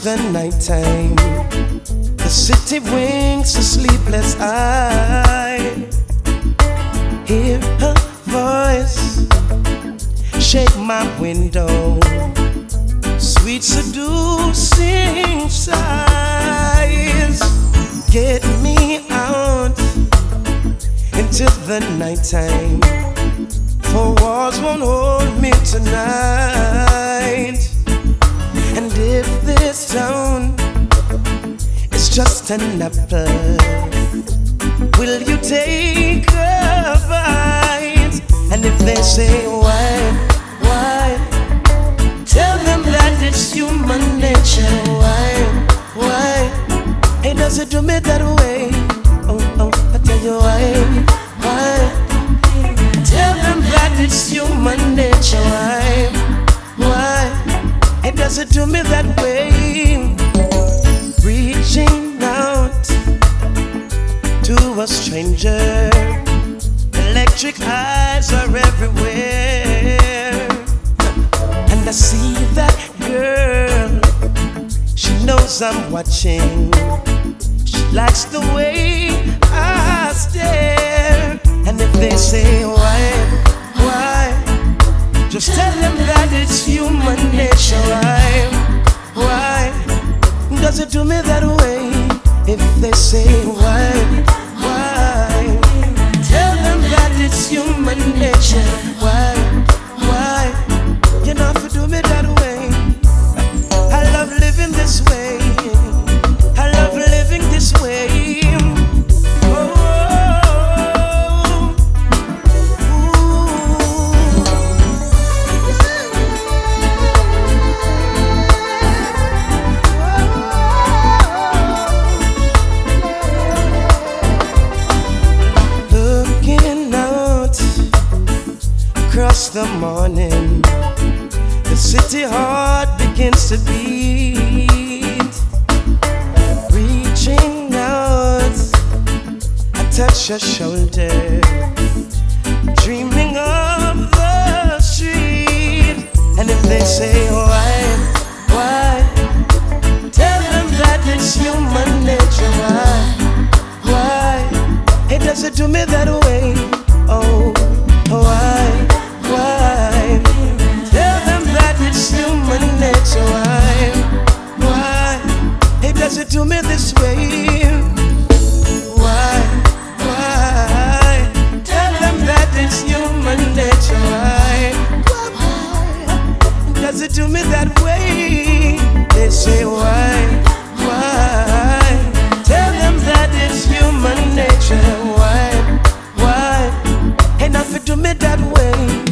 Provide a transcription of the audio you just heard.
the nighttime, the city winks a sleepless eye. Hear her voice shake my window, sweet seducing sighs. Get me out into the nighttime, for walls won't hold me tonight. And if this town is just an apple, will you take a bite? And if they say why, tell them that it's human nature. Why? Hey, does it do me that way? Oh, I tell you why? Tell them that it's human nature. Why? Hey, does it do me that way? Reaching out to a stranger, electric eyes are everywhere, and I see that girl. She knows I'm watching. She likes the way I stare. And if they say why, just tell them that it's human nature. Why does it do me that way? If they say why, tell them that it's human nature. Why, you know if you do me that way. I love living this way. I love living this way. Across the morning, the city heart begins to beat. Reaching out, I touch your shoulder, dreaming of the street. And if they say why, tell them that it's human nature. Why? It doesn't do me that way. Oh, why? Tell them that it's human nature. Why? It doesn't do me this way. Why? Tell them that it's human nature. Why? Does it do me that way? They say why? Tell them that it's human nature. Why? Enough to do me that way.